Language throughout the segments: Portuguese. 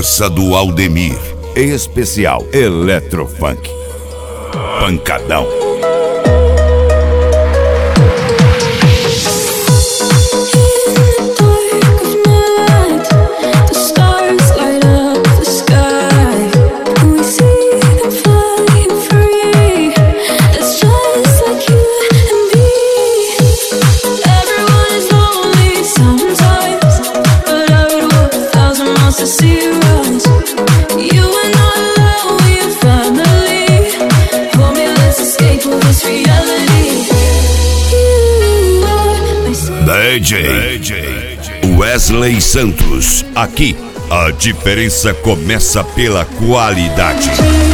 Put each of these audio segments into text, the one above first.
Força do Aldemir. Especial Eletrofunk. Pancadão. DJ Wesley Santos. Aqui, a diferença começa pela qualidade.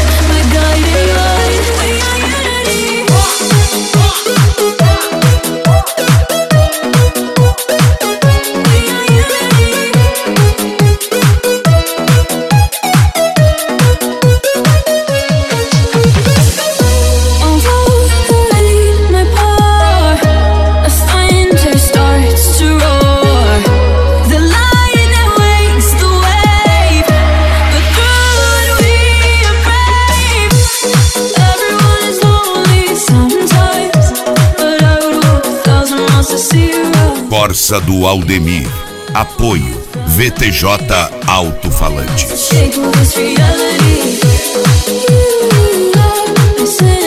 Força do Aldemir. Apoio VTJ Alto-Falantes.